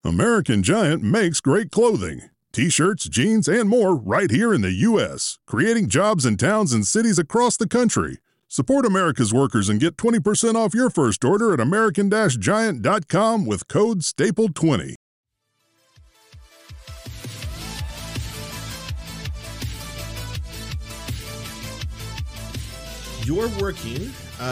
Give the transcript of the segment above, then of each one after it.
American Giant makes great clothing. T-shirts, jeans, and more right here in the U.S., creating jobs in towns and cities across the country. Support America's workers and get 20% off your first order at american-giant.com with code STAPLE20. You're working.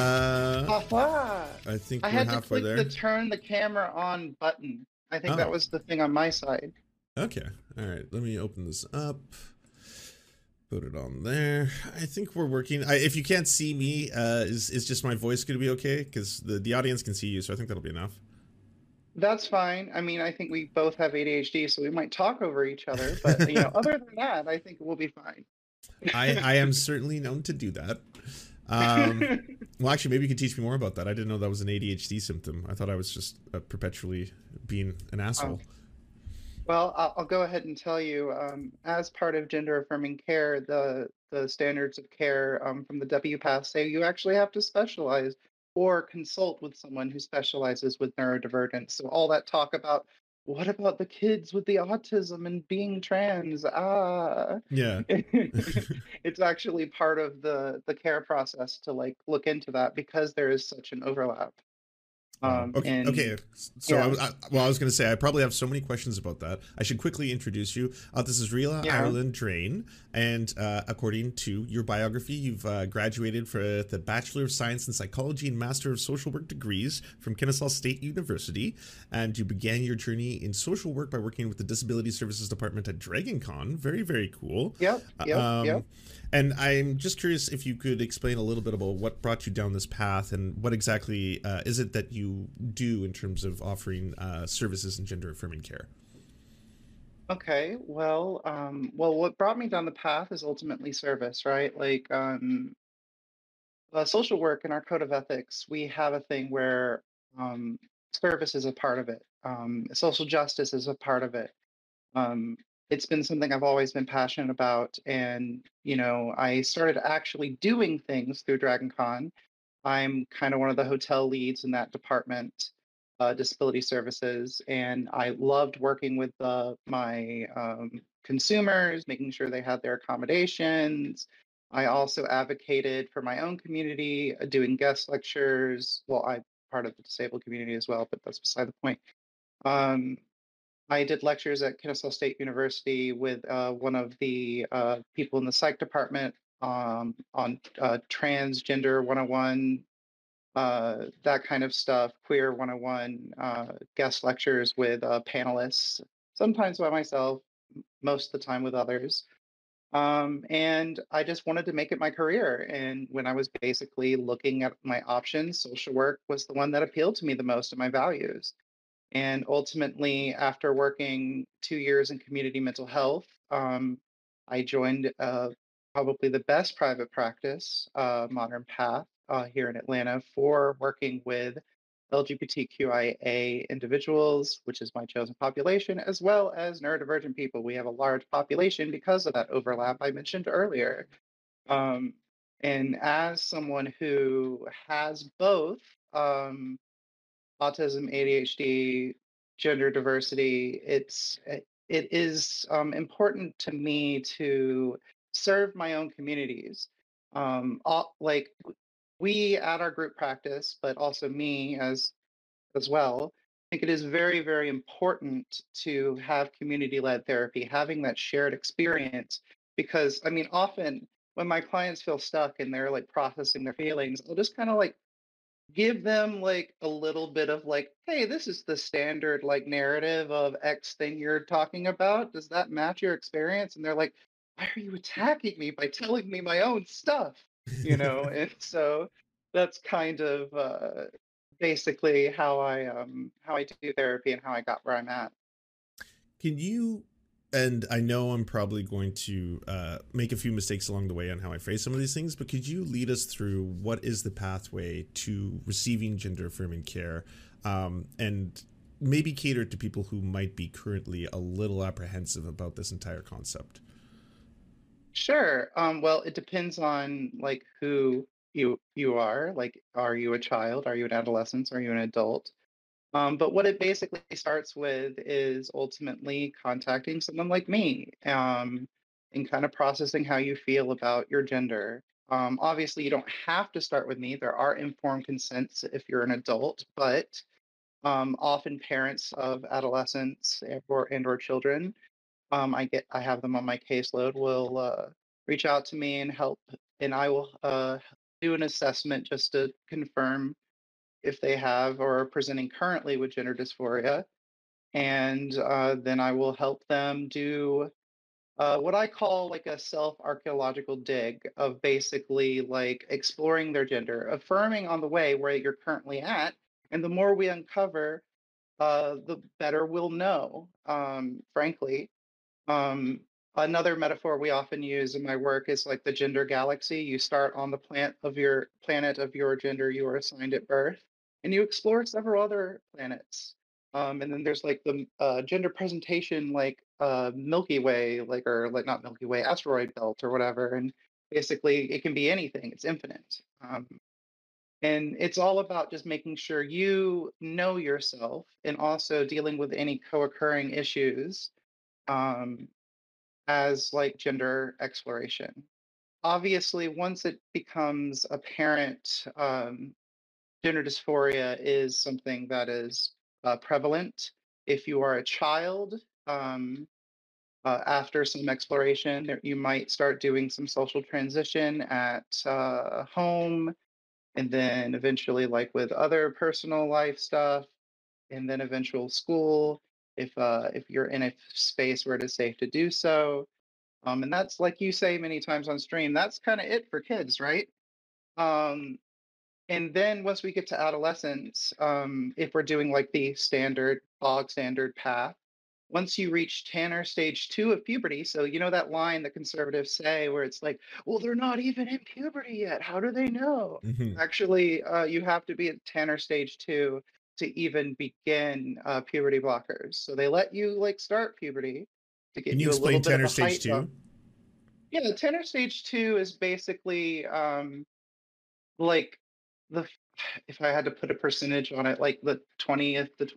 I think we're had to halfway click there. the turn the camera on button. I think that was the thing on my side. Okay. All right. Let me open this up. Put it on there. I think we're working. If you can't see me, is just my voice going to be okay? Because the audience can see you, so I think that'll be enough. That's fine. I mean, I think we both have ADHD, so we might talk over each other. But other than that, I think we'll be fine. I am certainly known to do that. Well, actually, maybe you could teach me more about that. I didn't know that was an ADHD symptom. I thought I was just perpetually being an asshole. Well, I'll go ahead and tell you, as part of gender affirming care, the standards of care from the WPATH say you actually have to specialize or consult with someone who specializes with neurodivergence. So all that talk about what about the kids with the autism and being trans? Yeah. It's actually part of the care process to look into that because there is such an overlap. Okay. So yeah. I was going to say, I probably have so many questions about that. I should quickly introduce you. This is Rila Ireland Drain. And according to your biography, you've graduated for the Bachelor of Science in Psychology and Master of Social Work degrees from Kennesaw State University. And you began your journey in social work by working with the Disability Services Department at DragonCon. Very, very cool. Yep. And I'm just curious if you could explain a little bit about what brought you down this path and what exactly is it that you do in terms of offering services in gender affirming care. Okay, well, what brought me down the path is ultimately service, right? Social work in our code of ethics, we have a thing where service is a part of it. Social justice is a part of it. It's been something I've always been passionate about. And, I started actually doing things through DragonCon. I'm kind of one of the hotel leads in that department, disability services. And I loved working with my consumers, making sure they had their accommodations. I also advocated for my own community, doing guest lectures. Well, I'm part of the disabled community as well, but that's beside the point. I did lectures at Kennesaw State University with one of the people in the psych department on transgender 101, that kind of stuff, queer 101, guest lectures with panelists, sometimes by myself, most of the time with others. And I just wanted to make it my career. And when I was basically looking at my options, social work was the one that appealed to me the most, and my values. And ultimately, after working 2 years in community mental health, I joined probably the best private practice, Modern Path, here in Atlanta for working with LGBTQIA individuals, which is my chosen population, as well as neurodivergent people. We have a large population because of that overlap I mentioned earlier. And as someone who has both, autism, ADHD, gender diversity, it is important to me to serve my own communities. We at our group practice, but also me as well, I think it is very, very important to have community-led therapy, having that shared experience, because I mean, often when my clients feel stuck and they're processing their feelings, I'll just kind of give them a little bit of hey, this is the standard narrative of X thing you're talking about. Does that match your experience? And they're like, why are you attacking me by telling me my own stuff? And so that's kind of basically how I do therapy and how I got where I'm at. Can you, and I know I'm probably going to make a few mistakes along the way on how I phrase some of these things, but could you lead us through what is the pathway to receiving gender affirming care, and maybe cater to people who might be currently a little apprehensive about this entire concept? Sure. Well, it depends on who you are. Are you a child? Are you an adolescent? Are you an adult? But what it basically starts with is ultimately contacting someone like me, and kind of processing how you feel about your gender. Obviously, you don't have to start with me. There are informed consents if you're an adult, but often parents of adolescents and or children, I have them on my caseload, will reach out to me and help, and I will do an assessment just to confirm if they have or are presenting currently with gender dysphoria. And then I will help them do what I call like a self archaeological dig of basically like exploring their gender, affirming on the way where you're currently at. And the more we uncover, the better we'll know, frankly. Um, Another metaphor we often use in my work is like the gender galaxy. You start on the planet of your gender you were assigned at birth, and you explore several other planets. And then there's like the gender presentation, like Milky Way, like or like not Milky Way, asteroid belt or whatever. And basically, it can be anything. It's infinite. And it's all about just making sure you know yourself and also dealing with any co-occurring issues, um, as like gender exploration. Obviously, once it becomes apparent, gender dysphoria is something that is prevalent. If you are a child, after some exploration, you might start doing some social transition at home, and then eventually, like with other personal life stuff, and then eventual school. If you're in a space where it is safe to do so, and that's like you say many times on stream, that's kind of it for kids, right? Um, and then once we get to adolescence, if we're doing like the standard, bog standard path, once you reach Tanner stage 2 of puberty, so you know that line that conservatives say where it's like, well, they're not even in puberty yet. How do they know? Mm-hmm. Actually, you have to be at Tanner stage 2 to even begin puberty blockers. So they let you like start puberty to get Can you you a little explain bit of Tanner a stage height bump. 2? Yeah, the Tanner stage 2 is basically like the if I had to put a percentage on it, like the 20th to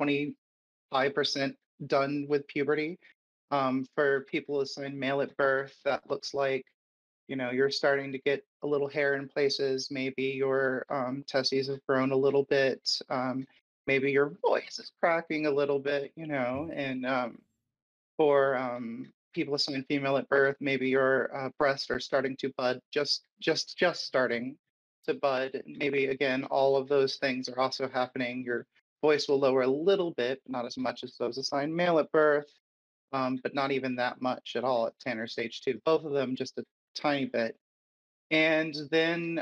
25% done with puberty. For people assigned male at birth, that looks like, you know, you're starting to get a little hair in places. Maybe your testes have grown a little bit. Maybe your voice is cracking a little bit, you know. And for people assigned female at birth, maybe your breasts are starting to bud, just starting to bud. Maybe again, all of those things are also happening. Your voice will lower a little bit, but not as much as those assigned male at birth, but not even that much at all at Tanner stage 2. Both of them just a tiny bit. And then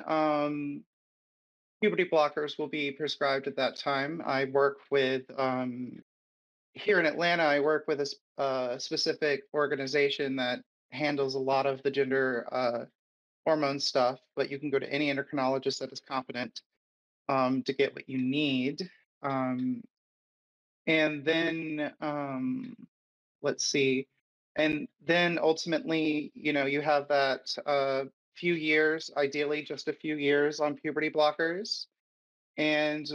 puberty blockers will be prescribed at that time. I work with here in Atlanta, I work with a specific organization that handles a lot of the gender hormone stuff, but you can go to any endocrinologist that is competent to get what you need. Um, and then let's see, and then ultimately, you know, you have that few years, ideally just a few years on puberty blockers, and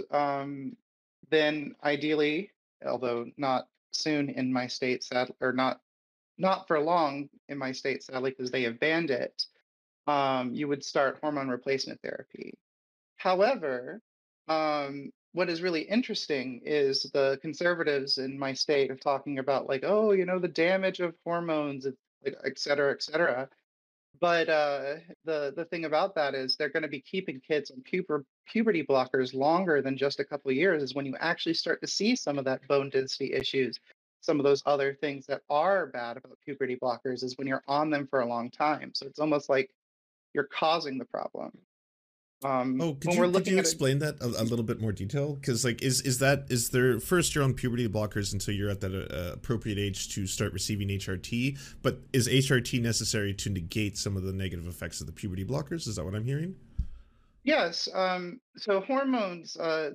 then ideally, although not soon in my state, sad or not for long in my state, sadly, because they have banned it, you would start hormone replacement therapy. However, what is really interesting is the conservatives in my state are talking about like, oh, you know, the damage of hormones, like, et cetera, et cetera. But the thing about that is they're going to be keeping kids on puberty blockers longer than just a couple of years. Is when you actually start to see some of that bone density issues, some of those other things that are bad about puberty blockers is when you're on them for a long time. So it's almost like you're causing the problem. Oh, could When you we're could looking you at it, explain that a little bit more detail? Because like, is there first you're on puberty blockers until you're at that appropriate age to start receiving HRT, but is HRT necessary to negate some of the negative effects of the puberty blockers? Is that what I'm hearing? yes. So hormones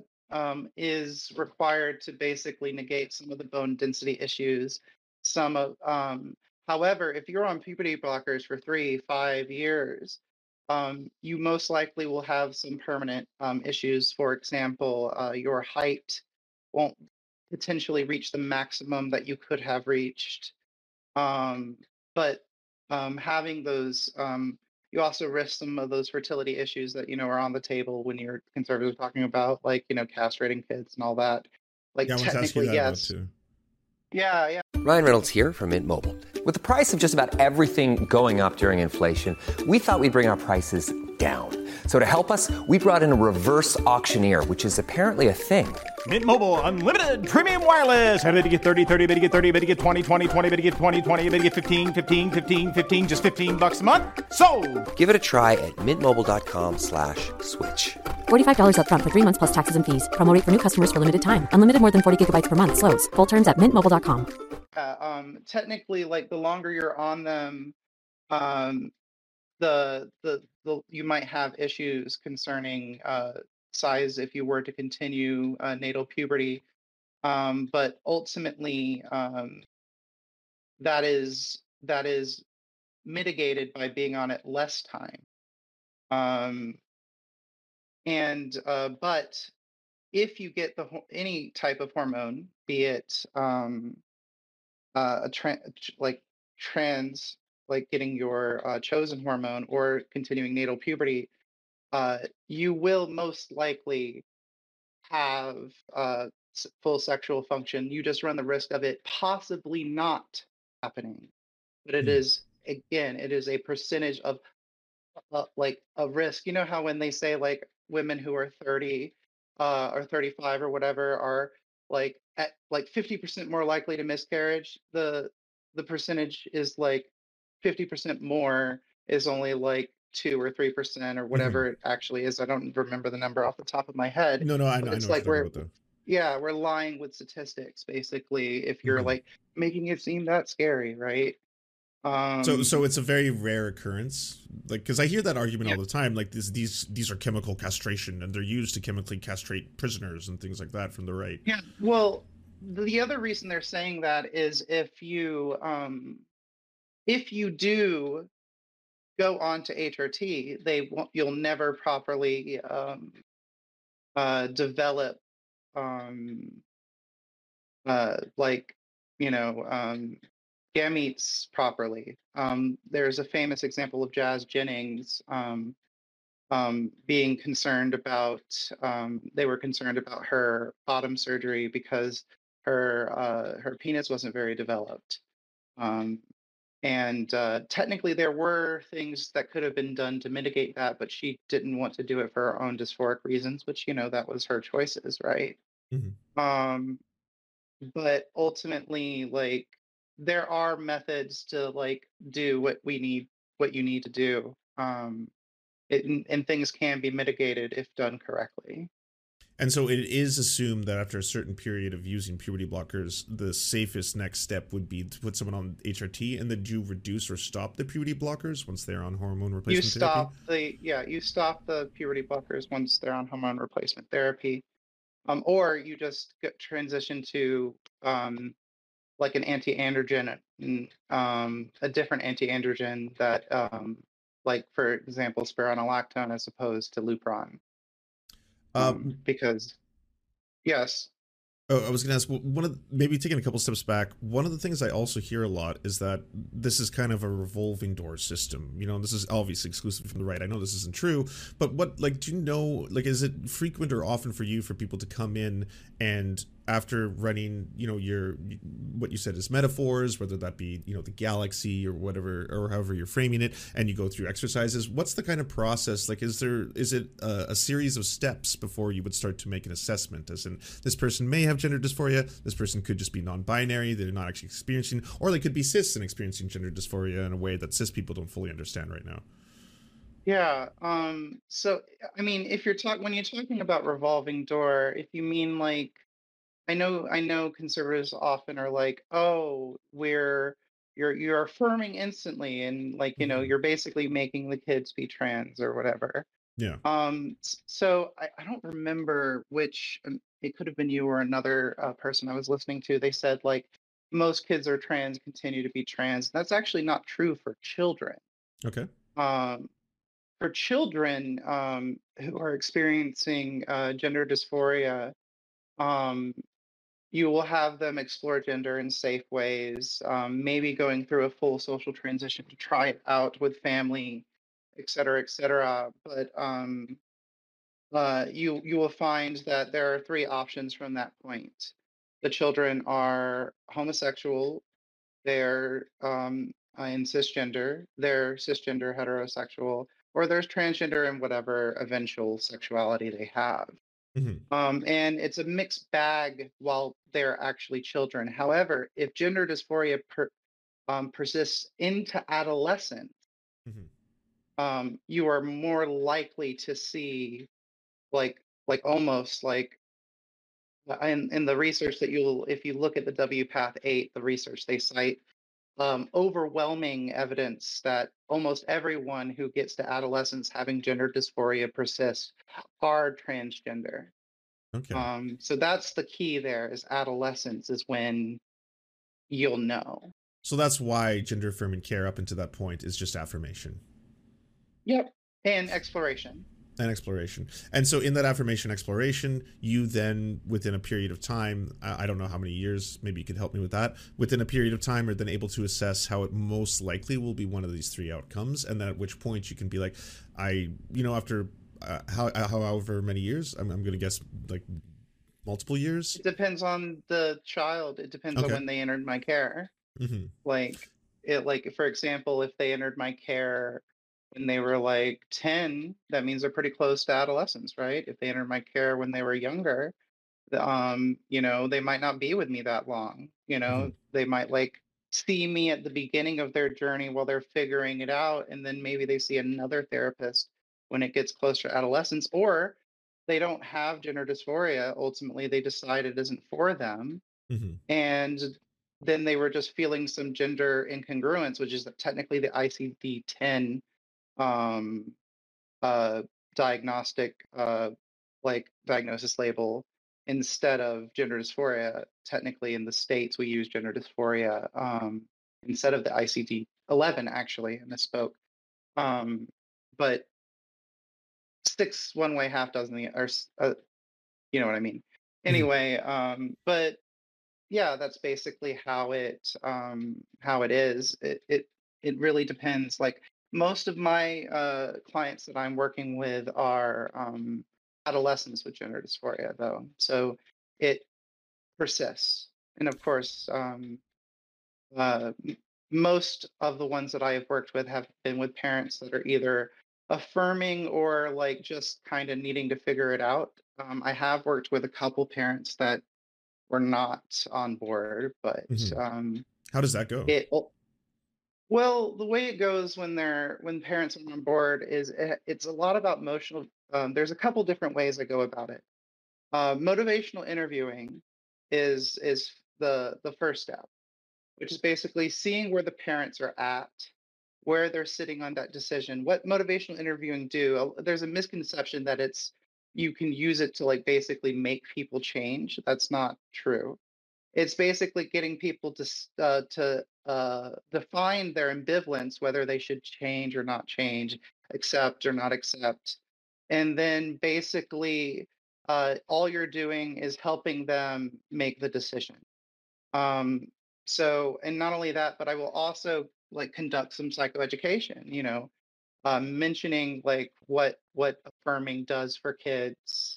is required to basically negate some of the bone density issues. Some of, however, if you're on puberty blockers for 3, 5 years, you most likely will have some permanent issues. For example, your height won't potentially reach the maximum that you could have reached. But having those, you also risk some of those fertility issues that, are on the table when you're conservative talking about, like, castrating kids and all that. Like, yeah, I want to ask you technically, that yes. about too. Yeah. Ryan Reynolds here from Mint Mobile. With the price of just about everything going up during inflation, we thought we'd bring our prices down. So to help us, we brought in a reverse auctioneer, which is apparently a thing. Mint Mobile Unlimited Premium Wireless. How to get 30, 30, bit to get 30, bit to get 20, 20, 20, bit to get 20, 20, bit to get 15, 15, 15, 15, just $15 a month? Sold! Give it a try at mintmobile.com/switch. $45 up front for 3 months plus taxes and fees. Promo rate for new customers for limited time. Unlimited more than 40 gigabytes per month. Slows full terms at mintmobile.com. Technically, like, the longer you're on them, the you might have issues concerning size if you were to continue natal puberty, but ultimately that is mitigated by being on it less time. But if you get any type of hormone, be it trans, like getting your chosen hormone or continuing natal puberty, you will most likely have full sexual function. You just run the risk of it possibly not happening. But it is, again, it is a percentage of like a risk. You know how when they say like women who are 30 or 35 or whatever are like at like 50% more likely to miscarriage, the percentage is like 50% more is only like 2 or 3% or whatever it actually is. I don't remember the number off the top of my head. No, I know. It's like we're lying with statistics basically if you're like making it seem that scary, right? So it's a very rare occurrence, like, because I hear that argument all the time, like these are chemical castration and they're used to chemically castrate prisoners and things like that from the right. Yeah, well, the other reason they're saying that is if you do go on to HRT, you'll never properly develop gametes properly. There's a famous example of Jazz Jennings being concerned about, they were concerned about her bottom surgery because her penis wasn't very developed. And technically there were things that could have been done to mitigate that, but she didn't want to do it for her own dysphoric reasons, which, that was her choices, right? But ultimately, like, there are methods to like do what you need to do. And things can be mitigated if done correctly. And so it is assumed that after a certain period of using puberty blockers, the safest next step would be to put someone on HRT, and then you reduce or stop the puberty blockers once they're on hormone replacement therapy? You stop the puberty blockers once they're on hormone replacement therapy. Or you just transition to like an anti-androgen, a different anti-androgen that, like, for example, spironolactone as opposed to Lupron. Because, yes. Oh, I was going to ask, maybe taking a couple steps back, one of the things I also hear a lot is that this is kind of a revolving door system. This is obviously exclusive from the right. I know this isn't true, but do you know, like, is it frequent or often for people to come in and after running, what you said is metaphors, whether that be, the galaxy or whatever, or however you're framing it, and you go through exercises, what's the kind of process? Like, is it a series of steps before you would start to make an assessment, as in this person may have gender dysphoria, this person could just be non-binary, they're not actually experiencing, or they could be cis and experiencing gender dysphoria in a way that cis people don't fully understand right now? Yeah. So, I mean, when you're talking about revolving door, if you mean like, I know conservatives often are like, oh, you're affirming instantly, and like, you're basically making the kids be trans or whatever. Yeah. So I don't remember which, it could have been you or another person I was listening to. They said like most kids are trans, continue to be trans. That's actually not true for children. Okay. For children who are experiencing gender dysphoria, you will have them explore gender in safe ways, maybe going through a full social transition to try it out with family, et cetera, et cetera. But you will find that there are three options from that point. The children are homosexual, they're in cisgender, they're cisgender heterosexual, or there's transgender and whatever eventual sexuality they have. And it's a mixed bag while they're actually children. However, if gender dysphoria persists into adolescence, you are more likely to see like almost like in the research that if you look at the WPATH-8, the research they cite overwhelming evidence that almost everyone who gets to adolescence having gender dysphoria persists are transgender. Okay. So that's the key there, is adolescence is when you'll know. So that's why gender affirming care up until that point is just affirmation. Yep. And exploration. And so in that affirmation exploration, you then, within a period of time, I don't know how many years, maybe you could help me with that, within a period of time are then able to assess how it most likely will be one of these three outcomes. And then at which point you can be like, after however many years, I'm going to guess like multiple years. It depends on the child. It depends on when they entered my care. Like for example, if they entered my care when they were like 10, that means they're pretty close to adolescence, right? If they entered my care when they were younger, they might not be with me that long. They might like see me at the beginning of their journey while they're figuring it out, and then maybe they see another therapist when it gets closer to adolescence, or they don't have gender dysphoria. Ultimately, they decide it isn't for them, and then they were just feeling some gender incongruence, which is technically the ICD-10 diagnostic diagnosis label instead of gender dysphoria. Technically in the States we use gender dysphoria instead of the ICD-11, actually. I misspoke. But 6 one way, half dozen the or you know what I mean. Anyway, but yeah, that's basically how it is. It really depends. Like most of my clients that I'm working with are adolescents with gender dysphoria, though. So it persists. And of course, most of the ones that I have worked with have been with parents that are either affirming or like just kind of needing to figure it out. I have worked with a couple parents that were not on board, but how does that go? Well, the way it goes when parents are on board is it's a lot about emotional. There's a couple different ways I go about it. Motivational interviewing is the first step, which is basically seeing where the parents are at, where they're sitting on that decision. What motivational interviewing do? There's a misconception that you can use it to like basically make people change. That's not true. It's basically getting people to define their ambivalence, whether they should change or not change, accept or not accept. And then basically all you're doing is helping them make the decision. So, and not only that, but I will also like conduct some psychoeducation, mentioning like what affirming does for kids.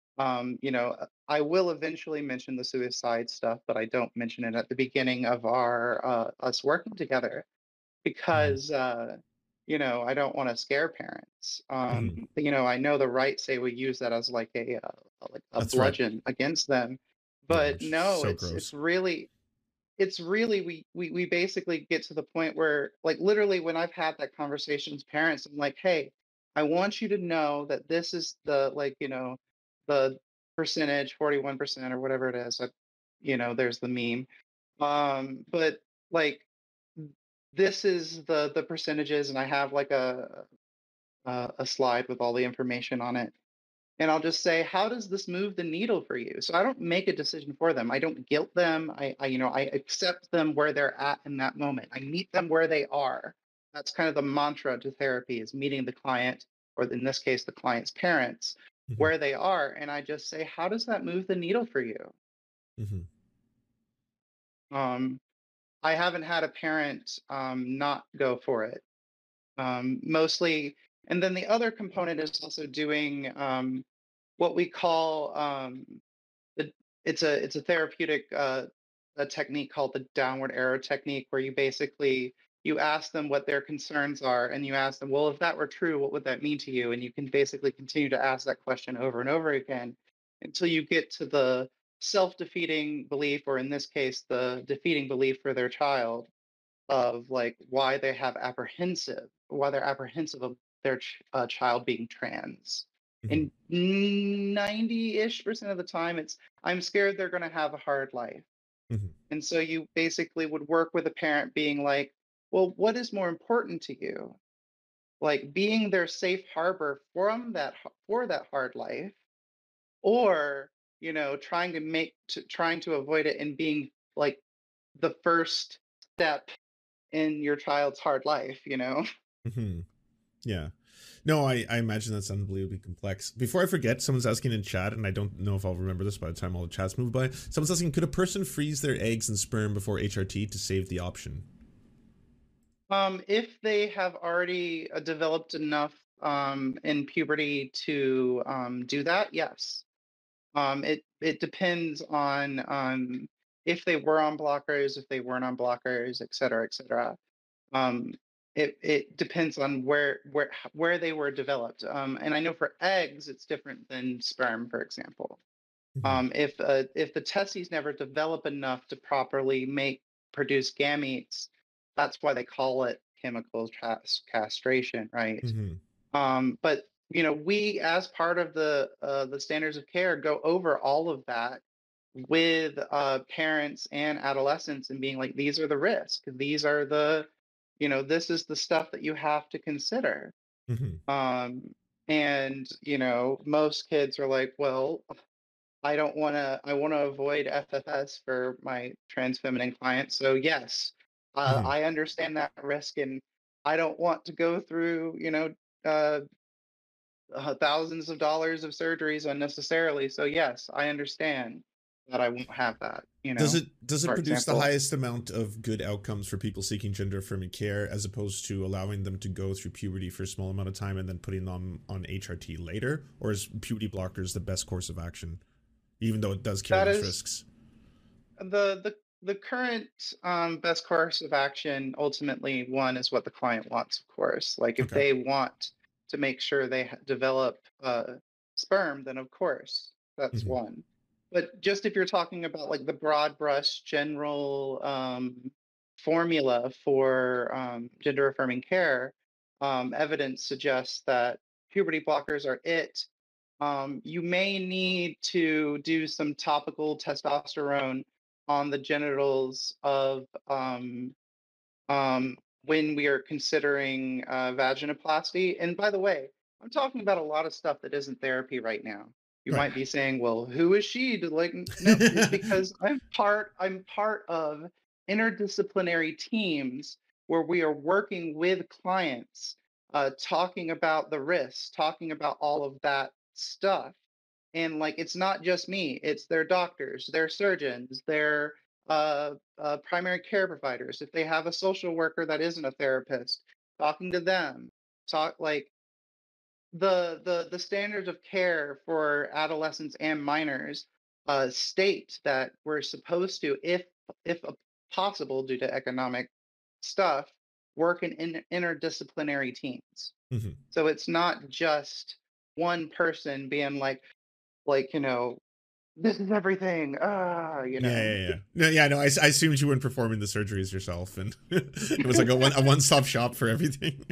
I will eventually mention the suicide stuff, but I don't mention it at the beginning of our us working together because I don't want to scare parents. I know the right say we use that as like a bludgeon against them, but no, it's really we basically get to the point where like literally when I've had that conversation with parents, I'm like, hey, I want you to know that this is the the percentage, 41% or whatever it is. There's the meme. But like this is the percentages, and I have like a slide with all the information on it. And I'll just say, how does this move the needle for you? So I don't make a decision for them. I don't guilt them. I accept them where they're at in that moment. I meet them where they are. That's kind of the mantra to therapy, is meeting the client, or in this case, the client's parents, where they are. And I just say, how does that move the needle for you? I haven't had a parent not go for it. Mostly, and then the other component is also doing what we call the it's a therapeutic a technique called the downward arrow technique, where you ask them what their concerns are, and you ask them, well, if that were true, what would that mean to you? And you can basically continue to ask that question over and over again until you get to the self-defeating belief, or in this case, the defeating belief for their child, of like why they're apprehensive of their child being trans. Mm-hmm. And 90-ish% of the time, it's, I'm scared they're going to have a hard life. Mm-hmm. And so you basically would work with a parent being like, well, what is more important to you? Like being their safe harbor for that hard life, or, you know, trying to avoid it and being like the first step in your child's hard life, you know? Mm-hmm. Yeah. No, I imagine that's unbelievably complex. Before I forget, someone's asking in chat, and I don't know if I'll remember this by the time all the chats move by. Someone's asking, could a person freeze their eggs and sperm before HRT to save the option? If they have already developed enough in puberty to do that, yes. It depends on if they were on blockers, if they weren't on blockers, et cetera, et cetera. It depends on where they were developed. And I know for eggs, it's different than sperm, for example. Mm-hmm. If the testes never develop enough to properly produce gametes, that's why they call it chemical castration, right? Mm-hmm. But you know, we, as part of the standards of care, go over all of that with parents and adolescents, and being like, these are the risks, these are the, you know, this is the stuff that you have to consider. Mm-hmm. And you know, most kids are like, well, I want to avoid FFS for my trans feminine clients. So yes, Mm-hmm. I understand that risk, and I don't want to go through, you know, thousands of dollars of surgeries unnecessarily. So yes, I understand that I won't have that. You know, does it produce the highest amount of good outcomes for people seeking gender affirming care, as opposed to allowing them to go through puberty for a small amount of time and then putting them on HRT later? Or is puberty blockers the best course of action, even though it does carry those risks? The current best course of action, ultimately, one, is what the client wants, of course. Like if they want to make sure they develop sperm, then of course that's Mm-hmm. one. But just if you're talking about like the broad brush general formula for gender affirming care, evidence suggests that puberty blockers are it. You may need to do some topical testosterone on the genitals of when we are considering vaginoplasty. And by the way, I'm talking about a lot of stuff that isn't therapy right now. You might be saying, well, who is she to like, no, it's because I'm part of interdisciplinary teams where we are working with clients, talking about the risks, talking about all of that stuff. And like, it's not just me, it's their doctors, their surgeons, their primary care providers. If they have a social worker that isn't a therapist, talking to them, like the standards of care for adolescents and minors state that we're supposed to, if possible due to economic stuff, work in interdisciplinary teams. Mm-hmm. So it's not just one person being like, you know, this is everything. You know. Yeah. No, I assumed you weren't performing the surgeries yourself, and it was like a one-stop shop for everything.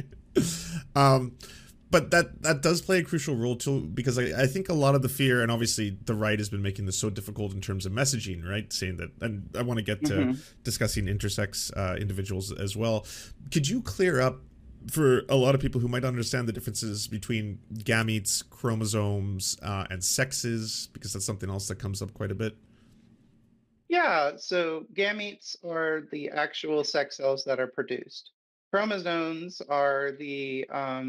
But that does play a crucial role too, because I think a lot of the fear, and obviously the right has been making this so difficult in terms of messaging, right? Saying that, and I want to get to discussing intersex individuals as well. Could you clear up for a lot of people who might understand the differences between gametes, chromosomes, and sexes, because that's something else that comes up quite a bit? Yeah, so gametes are the actual sex cells that are produced. Chromosomes are the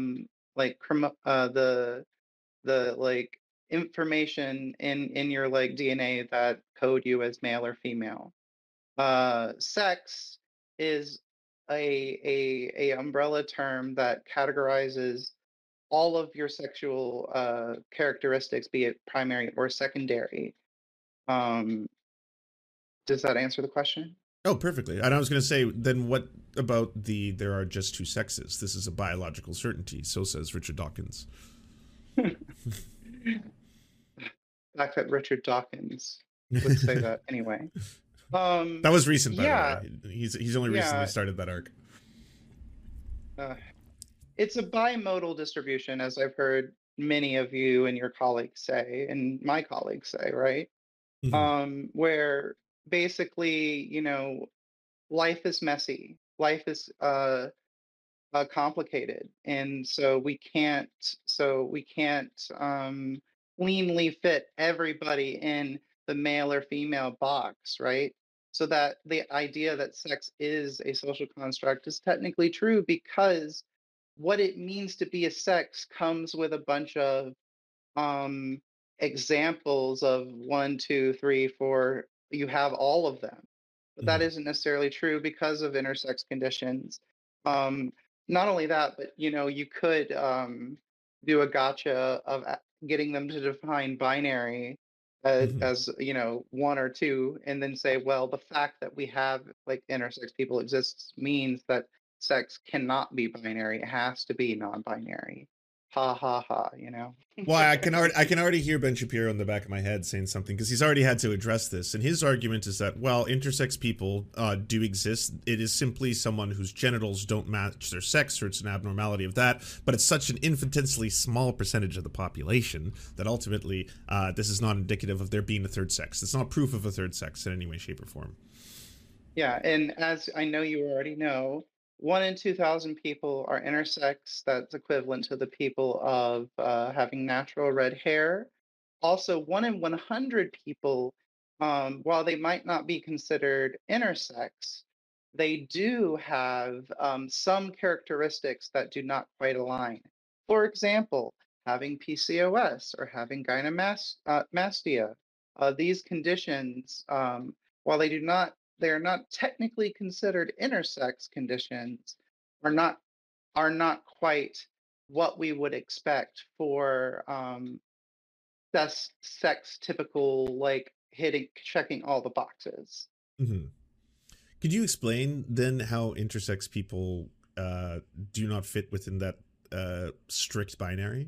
the like information in your like DNA that code you as male or female. Sex is a umbrella term that categorizes all of your sexual characteristics, be it primary or secondary. Does that answer the question? Oh, perfectly. And I was going to say, then what about there are just two sexes? This is a biological certainty. So says Richard Dawkins. The fact that Richard Dawkins would say that anyway. That was recent, by the way. He's only recently started that arc. It's a bimodal distribution, as I've heard many of you and your colleagues say, and my colleagues say, right? Mm-hmm. Where basically, life is messy, life is complicated, and so we can't cleanly fit everybody in the male or female box, right? So that the idea that sex is a social construct is technically true, because what it means to be a sex comes with a bunch of examples of 1, 2, 3, 4. You have all of them, but that isn't necessarily true because of intersex conditions. Not only that, but you could do a gotcha of getting them to define binary as 1 or 2, and then say, well, the fact that we have like intersex people exists means that sex cannot be binary. It has to be non-binary. Ha ha ha, Well, I can already hear Ben Shapiro in the back of my head saying something, because he's already had to address this. And his argument is that, well, intersex people do exist. It is simply someone whose genitals don't match their sex, or it's an abnormality of that. But it's such an infinitesimally small percentage of the population that ultimately this is not indicative of there being a third sex. It's not proof of a third sex in any way, shape, or form. Yeah, and as I know you already know, 1 in 2,000 people are intersex. That's equivalent to the people of having natural red hair. Also, 1 in 100 people, while they might not be considered intersex, they do have some characteristics that do not quite align. For example, having PCOS or having gynecomastia. These conditions, while they are not technically considered intersex conditions, are not quite what we would expect for sex typical, like checking all the boxes. Mm-hmm. Could you explain then how intersex people do not fit within that strict binary?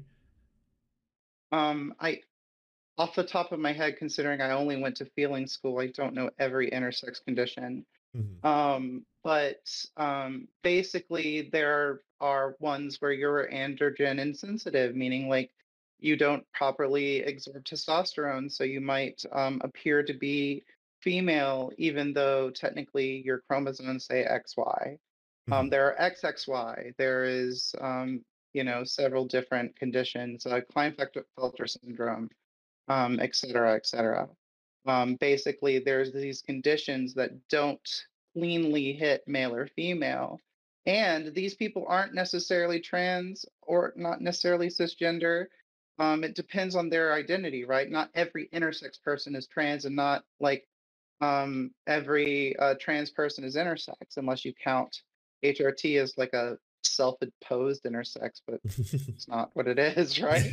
Off the top of my head, considering I only went to feeling school, I don't know every intersex condition. Mm-hmm. But basically, there are ones where you're androgen insensitive, meaning like you don't properly absorb testosterone, so you might appear to be female, even though technically your chromosomes say XY. Mm-hmm. There are XXY. There is, several different conditions, Klinefelter syndrome. Et cetera, et cetera. Basically, there's these conditions that don't cleanly hit male or female. And these people aren't necessarily trans or not necessarily cisgender. It depends on their identity, right? Not every intersex person is trans, and not like every trans person is intersex, unless you count HRT as like a self-imposed intersex, but it's not what it is, right?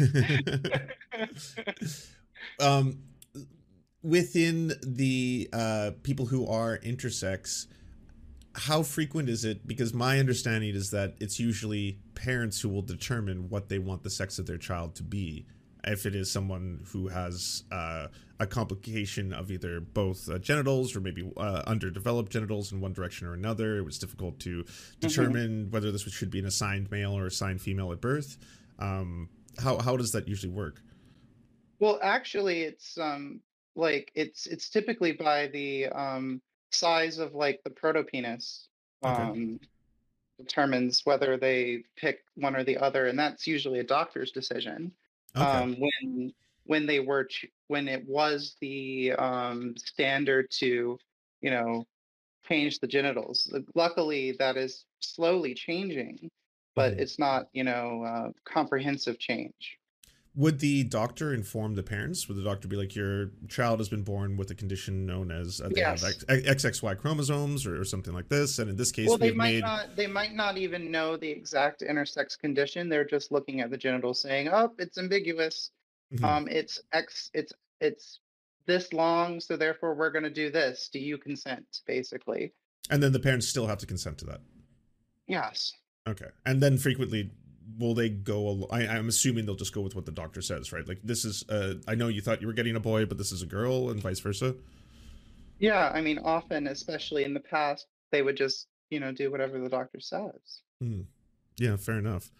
Within the people who are intersex, how frequent is it? Because my understanding is that it's usually parents who will determine what they want the sex of their child to be. If it is someone who has a complication of either both genitals, or maybe underdeveloped genitals in one direction or another, it was difficult to determine whether this should be an assigned male or assigned female at birth. How does that usually work? Well, actually, it's it's typically by the size of like the protopenis. Determines whether they pick one or the other, and that's usually a doctor's decision. Okay. When it was the standard to change the genitals. Luckily, that is slowly changing, but it's not comprehensive change. Would the doctor inform the parents? Would the doctor be like, your child has been born with a condition known as they have XXY chromosomes or something like this, and in this case, well, they might not even know the exact intersex condition. They're just looking at the genitals, saying, "Oh, it's ambiguous. It's this long, so therefore we're going to do this. Do you consent?" Basically. And then the parents still have to consent to that. Yes. Okay, and then frequently, will they go? I'm assuming they'll just go with what the doctor says, right? Like, this is, I know you thought you were getting a boy, but this is a girl, and vice versa. Yeah, I mean, often, especially in the past, they would just, do whatever the doctor says. Yeah, fair enough.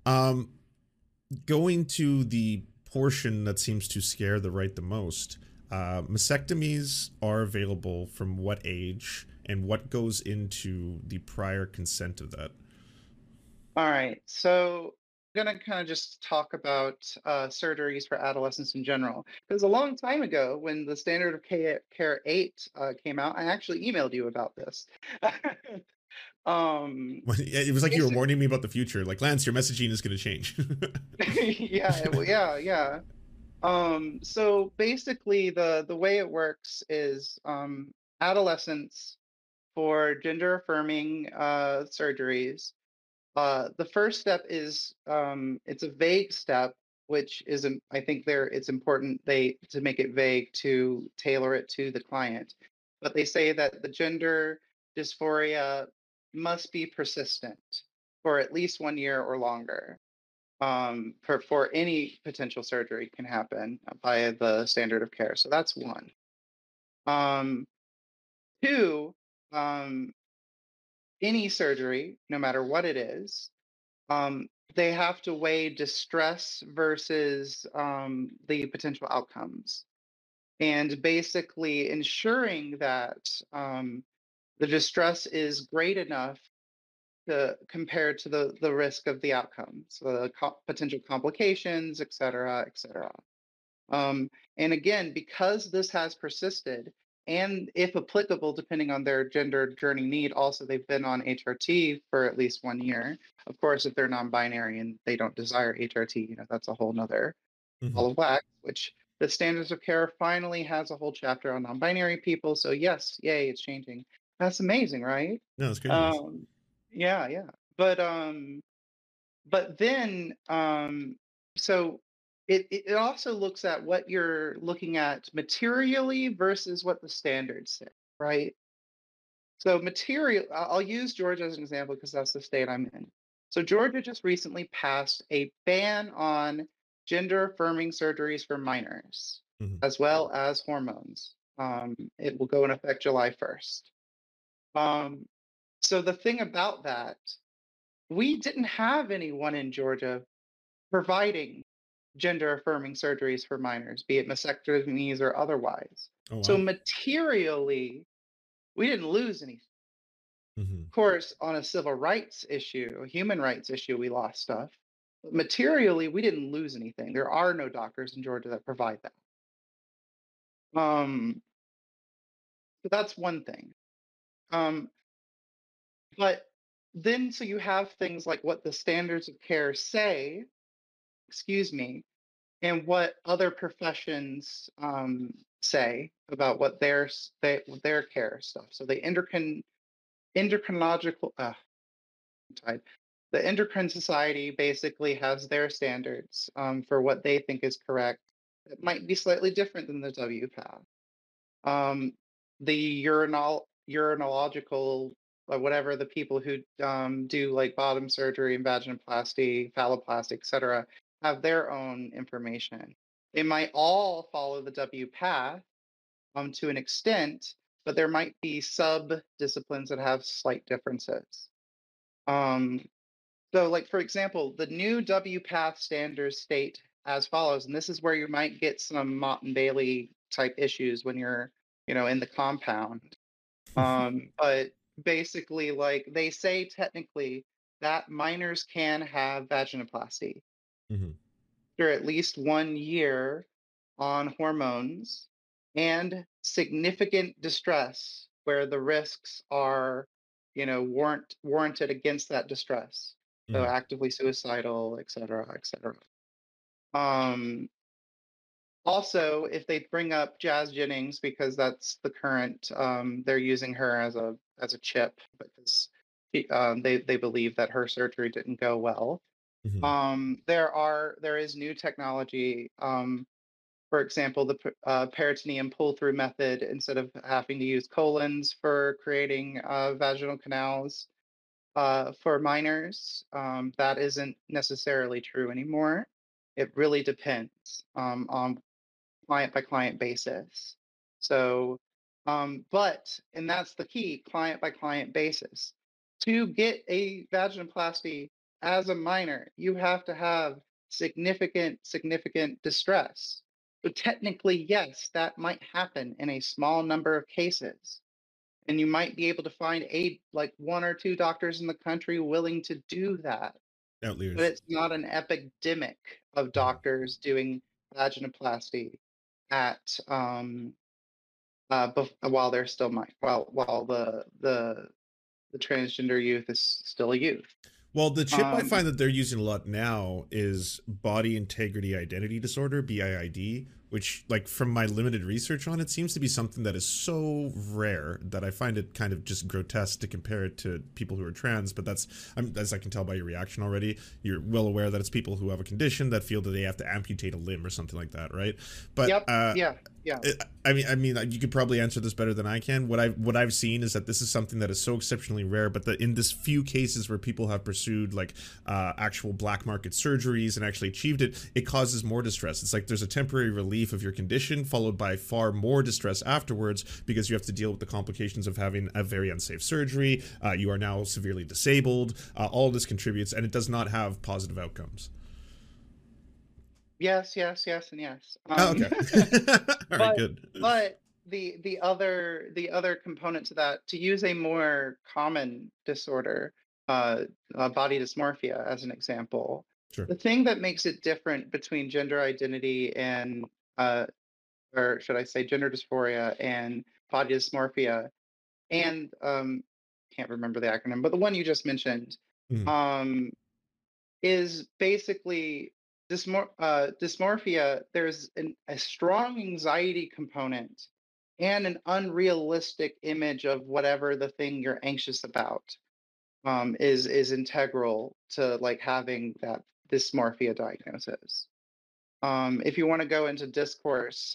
Going to the portion that seems to scare the right the most, mastectomies are available from what age, and what goes into the prior consent of that? All right, so I'm going to kind of just talk about surgeries for adolescents in general. Because a long time ago, when the Standard of Care 8 came out, I actually emailed you about this. It was like you were warning me about the future. Like, Lance, your messaging is going to change. yeah. So basically, the way it works is adolescents for gender affirming surgeries. The first step is it's a vague step, which is I think it's important to make it vague to tailor it to the client. But they say that the gender dysphoria must be persistent for at least 1 year or longer. For any potential surgery can happen by the standard of care. So that's one. Two, any surgery, no matter what it is, they have to weigh distress versus the potential outcomes, and basically ensuring that the distress is great enough compared to the risk of the outcome, so the potential complications, et cetera, et cetera. And again, because this has persisted, and if applicable, depending on their gender journey need, also they've been on HRT for at least 1 year. Of course, if they're non-binary and they don't desire HRT, that's a whole nother ball of wax, which the Standards of Care finally has a whole chapter on non-binary people. So yes, yay, it's changing. That's amazing, right? No, it's good. Yeah. But then, so it also looks at what you're looking at materially versus what the standards say, right? So I'll use Georgia as an example because that's the state I'm in. So Georgia just recently passed a ban on gender-affirming surgeries for minors, as well as hormones. It will go in effect July 1st. So the thing about that, we didn't have anyone in Georgia providing gender-affirming surgeries for minors, be it mastectomies or otherwise. Oh, wow. So materially, we didn't lose anything. Of course, on a civil rights issue, a human rights issue, we lost stuff. But materially, we didn't lose anything. There are no doctors in Georgia that provide that. So that's one thing. But then, so you have things like what the standards of care say, and what other professions say about what their care stuff. So the the Endocrine Society basically has their standards for what they think is correct. It might be slightly different than the WPATH. The urinological, whatever, the people who do like bottom surgery and vaginoplasty, phalloplasty, etc., have their own information. They might all follow the WPATH to an extent, but there might be sub-disciplines that have slight differences. So, like, for example, the new WPATH standards state as follows, and this is where you might get some Mott and Bailey type issues when you're, in the compound. But basically, like, they say technically that minors can have vaginoplasty after at least 1 year on hormones and significant distress where the risks are, warranted against that distress. So actively suicidal, et cetera, et cetera. Also, if they bring up Jazz Jennings, because that's the current, they're using her as a chip because they believe that her surgery didn't go well. There is new technology. For example, the peritoneum pull-through method, instead of having to use colons for creating vaginal canals for minors, that isn't necessarily true anymore. It really depends on client by client basis. So, and that's the key, client by client basis. To get a vaginoplasty as a minor, you have to have significant distress. So technically, yes, that might happen in a small number of cases. And you might be able to find like 1 or 2 doctors in the country willing to do that. Outliers. But it's not an epidemic of doctors doing vaginoplasty at while they're still while the transgender youth is still a youth. Well, the chip I find that they're using a lot now is body integrity identity disorder, BIID, which, like, from my limited research on it, seems to be something that is so rare that I find it kind of just grotesque to compare it to people who are trans. But that's, as I can tell by your reaction already, you're well aware that it's people who have a condition that feel that they have to amputate a limb or something like that, right? But yep. Yeah. I mean, you could probably answer this better than I can. What I've seen is that this is something that is so exceptionally rare, but that in this few cases where people have pursued like actual black market surgeries and actually achieved it, it causes more distress. It's like there's a temporary relief of your condition followed by far more distress afterwards, because you have to deal with the complications of having a very unsafe surgery. You are now severely disabled. All of this contributes, and it does not have positive outcomes. Yes, and yes. Okay. All right, good. But the other component to that, to use a more common disorder, body dysmorphia as an example. Sure. The thing that makes it different between gender identity and, or should I say, gender dysphoria and body dysmorphia, and can't remember the acronym, but the one you just mentioned, is basically dysmorphia. There's a strong anxiety component and an unrealistic image of whatever the thing you're anxious about is integral to like having that dysmorphia diagnosis. If you want to go into discourse,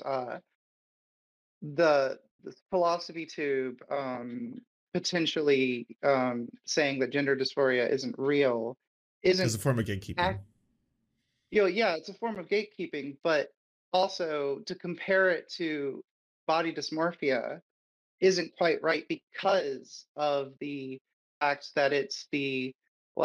the Philosophy Tube potentially saying that gender dysphoria isn't real isn't as a form of gatekeeping. Yeah, it's a form of gatekeeping, but also to compare it to body dysmorphia isn't quite right because of the fact that it's the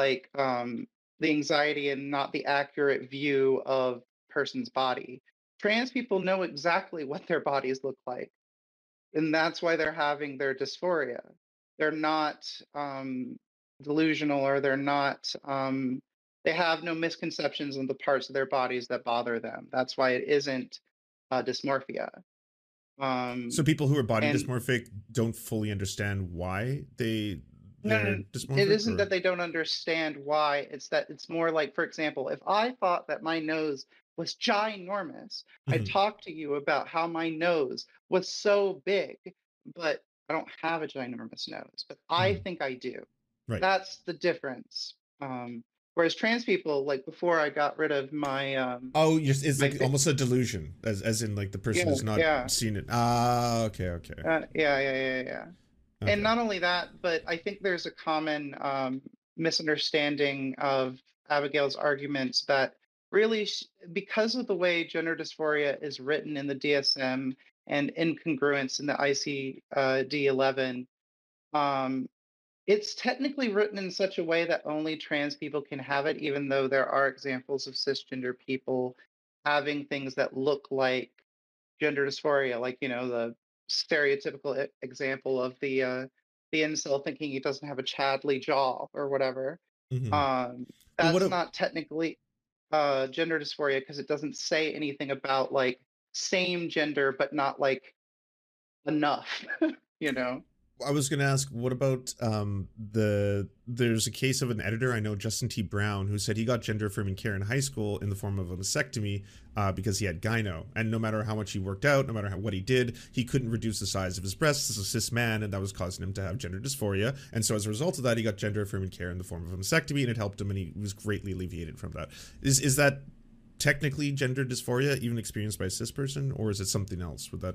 anxiety and not the accurate view of a person's body. Trans people know exactly what their bodies look like, and that's why they're having their dysphoria. They're not delusional, or they're not they have no misconceptions on the parts of their bodies that bother them. That's why it isn't dysmorphia. So people who are body dysmorphic don't fully understand why they're dysmorphic? It isn't that they don't understand why. It's that it's more like, for example, if I thought that my nose was ginormous, I'd talk to you about how my nose was so big, but I don't have a ginormous nose, but I think I do. Right. That's the difference. Whereas trans people, like before I got rid of my it's like almost a delusion, as in like the person who's not seen it. Okay. Yeah. Okay. And not only that, but I think there's a common misunderstanding of Abigail's arguments that really, because of the way gender dysphoria is written in the DSM and incongruence in the ICD-11, it's technically written in such a way that only trans people can have it, even though there are examples of cisgender people having things that look like gender dysphoria, like, the stereotypical example of the incel thinking he doesn't have a Chadley jaw or whatever. That's not technically gender dysphoria, because it doesn't say anything about like same gender but not like enough. I was going to ask, what about there's a case of an editor I know, Justin T. Brown, who said he got gender affirming care in high school in the form of a mastectomy because he had gyno, and no matter how much he worked out, no matter what he did, he couldn't reduce the size of his breasts as a cis man, and that was causing him to have gender dysphoria. And so as a result of that, he got gender affirming care in the form of a mastectomy, and it helped him, and he was greatly alleviated from that. Is that technically gender dysphoria, even experienced by a cis person, or is it something else? With that?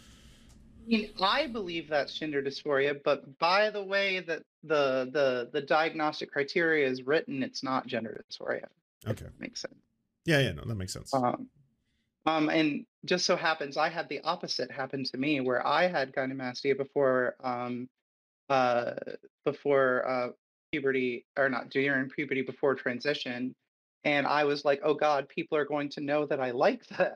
I believe that's gender dysphoria, but by the way that the diagnostic criteria is written, it's not gender dysphoria. Okay, makes sense. Yeah, no, that makes sense. And just so happens I had the opposite happen to me, where I had gynecomastia before puberty, or not during puberty, before transition, and I was like, oh God, people are going to know that I like that.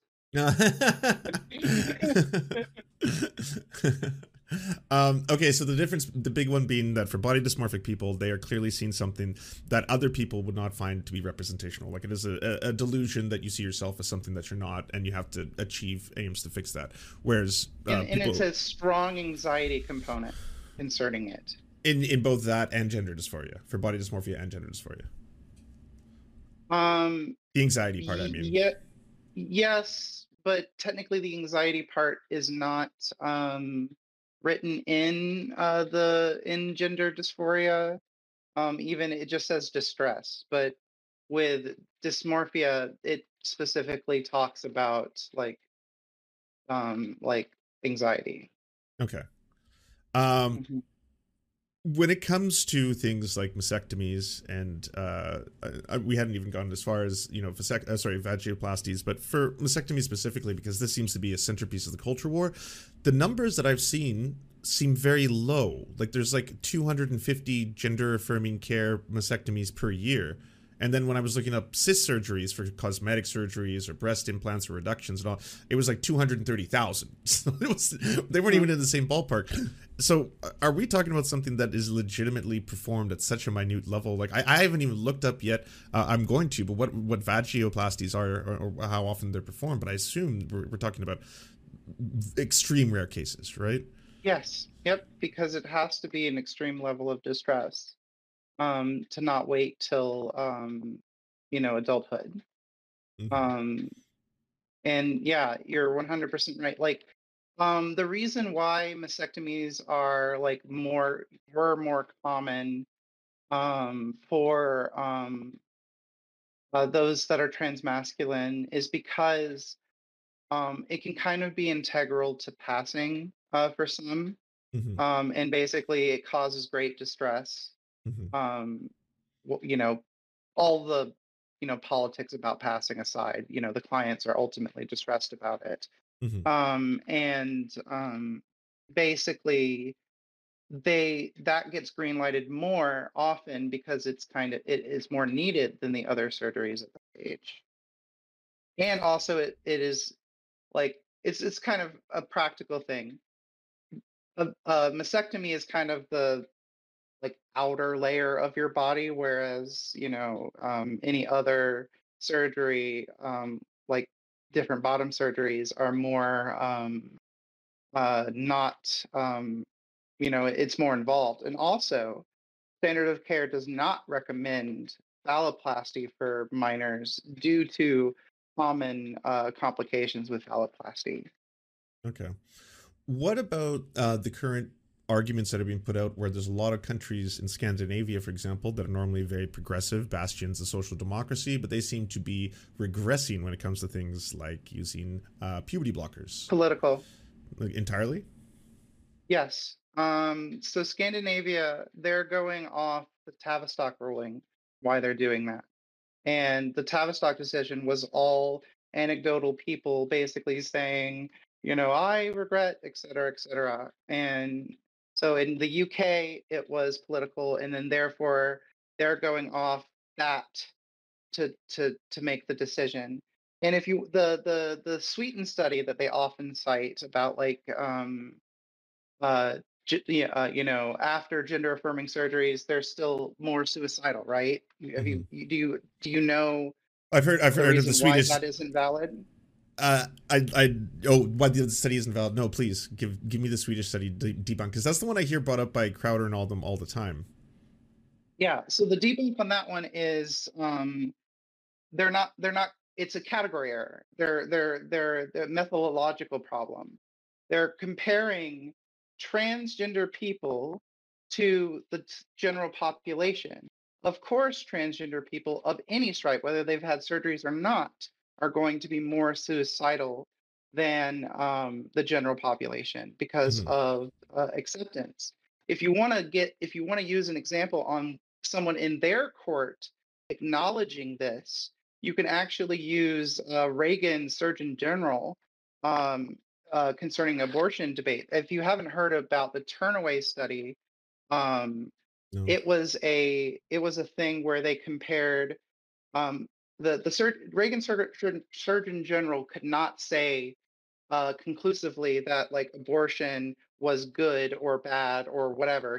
Okay, so the big one being that for body dysmorphic people, they are clearly seeing something that other people would not find to be representational. Like, it is a delusion that you see yourself as something that you're not, and you have to achieve aims to fix that. Whereas and it's a strong anxiety component inserting it in both that and gender dysphoria, for body dysmorphia and gender dysphoria. The anxiety part, I mean. Yeah, yes, but technically the anxiety part is not written in gender dysphoria. Even it just says distress, but with dysmorphia, it specifically talks about like anxiety. Okay. When it comes to things like mastectomies, and we hadn't even gone as far as, vaginoplasties, but for mastectomies specifically, because this seems to be a centerpiece of the culture war, the numbers that I've seen seem very low. Like, there's like 250 gender affirming care mastectomies per year. And then when I was looking up cis surgeries for cosmetic surgeries or breast implants or reductions and all, it was like 230,000. So they weren't even in the same ballpark. So are we talking about something that is legitimately performed at such a minute level? Like, I haven't even looked up yet. I'm going to, but what vagioplasties are, or how often they're performed. But I assume we're talking about extreme rare cases, right? Yes. Yep. Because it has to be an extreme level of distress. To not wait till adulthood. Mm-hmm. And yeah, you're 100% right. Like, the reason why mastectomies are were more common for those that are transmasculine is because it can kind of be integral to passing for some. Mm-hmm. And basically it causes great distress. Mm-hmm. All the politics about passing aside, the clients are ultimately distressed about it. Mm-hmm. Basically that gets green lighted more often because it is more needed than the other surgeries at that age. And also it is like it's kind of a practical thing. A mastectomy is kind of the outer layer of your body, whereas any other surgery, like different bottom surgeries, are more not it's more involved. And also, standard of care does not recommend phalloplasty for minors due to common complications with phalloplasty. Okay. What about the current arguments that are being put out, where there's a lot of countries in Scandinavia, for example, that are normally very progressive bastions of social democracy, but they seem to be regressing when it comes to things like using puberty blockers? Political. Entirely? Yes. So Scandinavia, they're going off the Tavistock ruling, why they're doing that. And the Tavistock decision was all anecdotal people basically saying, I regret, et cetera, et cetera. And so in the UK, it was political, and then therefore they're going off that to make the decision. And if you the Sweeten study that they often cite about after gender affirming surgeries, there's still more suicidal, right? Do you know? I've heard of the Swedish. Why that isn't valid? why the study isn't valid? No, please give me the Swedish study debunk, because that's the one I hear brought up by Crowder and all them all the time. Yeah. So the debunk on that one is they're not. It's a category error. They're a methodological problem. They're comparing transgender people to the general population. Of course, transgender people of any stripe, whether they've had surgeries or not, are going to be more suicidal than the general population because of acceptance. If you want to use an example on someone in their court acknowledging this, you can actually use Reagan Surgeon General concerning abortion debate. If you haven't heard about the Turnaway study, no. It was a thing where they compared Reagan Surgeon General could not say conclusively that like abortion was good or bad or whatever.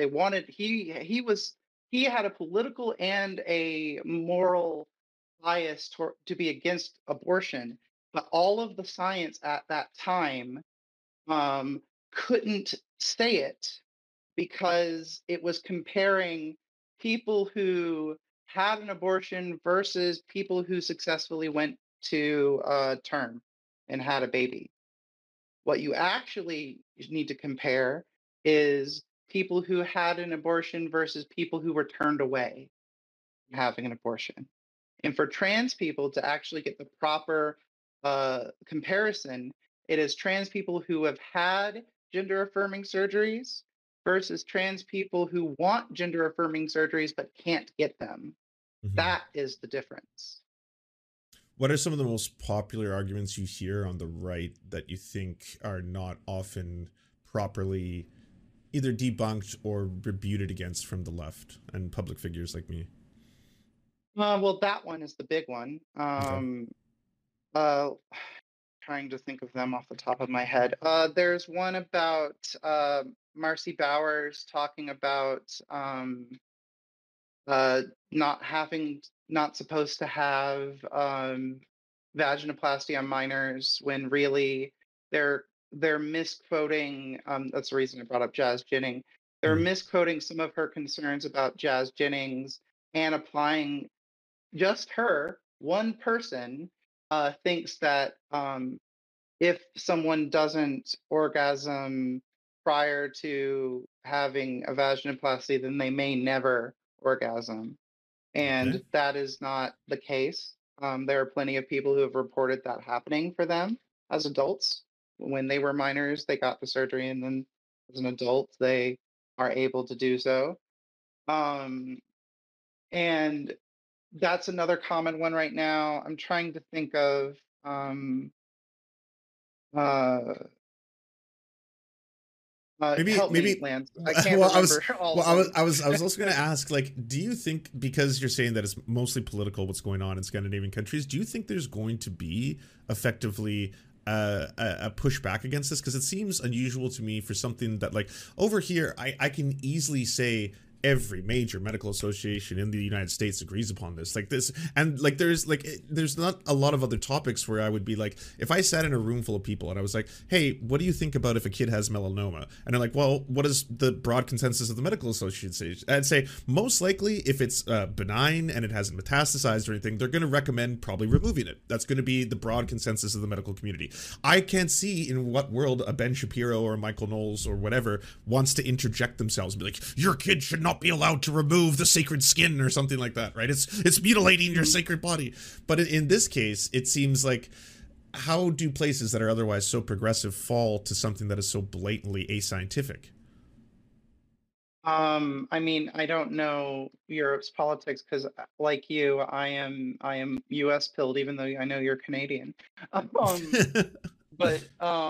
He had a political and a moral bias to be against abortion, but all of the science at that time couldn't say it because it was comparing people who had an abortion versus people who successfully went to term and had a baby. What you actually need to compare is people who had an abortion versus people who were turned away from having an abortion. And for trans people to actually get the proper comparison, it is trans people who have had gender affirming surgeries versus trans people who want gender affirming surgeries but can't get them. That is the difference. What are some of the most popular arguments you hear on the right that you think are not often properly either debunked or rebuted against from the left and public figures like me? Well, that one is the big one. Trying to think of them off the top of my head. There's one about Marcy Bowers talking about not supposed to have vaginoplasty on minors when really they're misquoting. That's the reason I brought up Jazz Jennings. They're misquoting some of her concerns about Jazz Jennings and applying just her. One person thinks that if someone doesn't orgasm prior to having a vaginoplasty, then they may never orgasm. And that is not the case. There are plenty of people who have reported that happening for them as adults. When they were minors, they got the surgery, and then as an adult, they are able to do so. And that's another common one right now. I'm trying to think of maybe Lance. I can't remember all of them. I was also going to ask, like, do you think, because you're saying that it's mostly political what's going on in Scandinavian countries, do you think there's going to be effectively a pushback against this? Because it seems unusual to me for something that, like, over here I can easily say every major medical association in the United States agrees upon this, like this, and like there's not a lot of other topics where I would be like, if I sat in a room full of people and I was like, hey, what do you think about if a kid has melanoma? And they're like, well, what is the broad consensus of the medical association say? I'd say most likely if it's benign and it hasn't metastasized or anything, they're going to recommend probably removing it. That's going to be the broad consensus of the medical community. I can't see in what world a Ben Shapiro or Michael Knowles or whatever wants to interject themselves and be like, your kid should not be allowed to remove the sacred skin or something like that, right? It's mutilating your sacred body. But in this case, it seems like, how do places that are otherwise so progressive fall to something that is so blatantly ascientific? I mean, I don't know Europe's politics because, like you, I am U.S. pilled, even though I know you're Canadian. But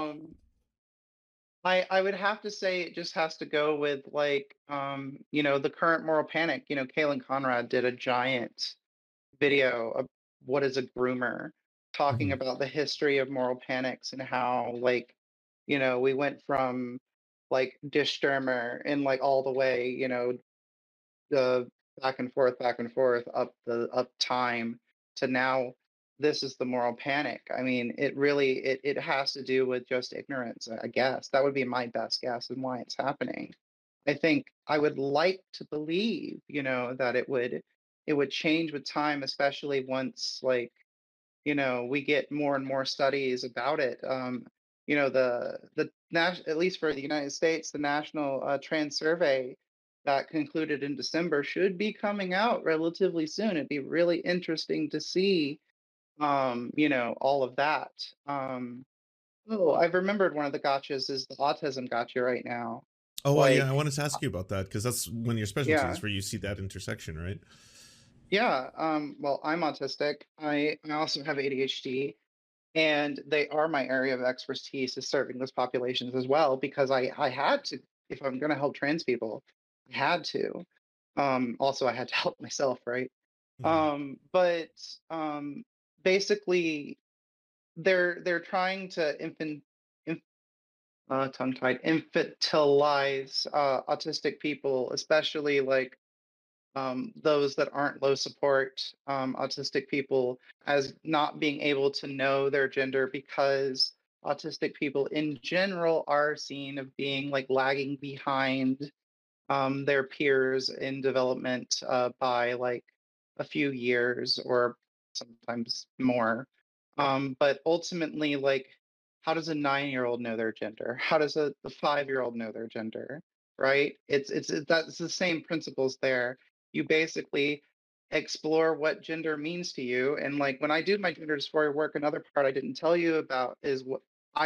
I would have to say it just has to go with, like, the current moral panic. Kaylin Conrad did a giant video of what is a groomer, talking about the history of moral panics and how, like, we went from like Die Stürmer and like all the way, the back and forth up time to now this is the moral panic. I mean, it really it has to do with just ignorance, I guess. That would be my best guess and why it's happening. I think I would like to believe, that it would change with time, especially once, like, we get more and more studies about it. At least for the United States, the National Trans Survey that concluded in December should be coming out relatively soon. It'd be really interesting to see, all of that. I've remembered one of the gotchas is the autism gotcha right now. Oh, yeah, I wanted to ask you about that because that's one of your specialties where you see that intersection, right? Yeah. Well, I'm autistic. I also have ADHD, and they are my area of expertise is serving those populations as well, because I had to, if I'm going to help trans people, I had to. Also, I had to help myself, right? But basically, they're trying to infantilize autistic people, especially like those that aren't low support autistic people, as not being able to know their gender, because autistic people in general are seen of being like lagging behind their peers in development by like a few years or sometimes more. But ultimately, like, how does a 9-year-old know their gender? How does a 5-year-old know their gender? Right? It's that's the same principles there. You basically explore what gender means to you. And like when I do my gender dysphoria work, another part I didn't tell you about is what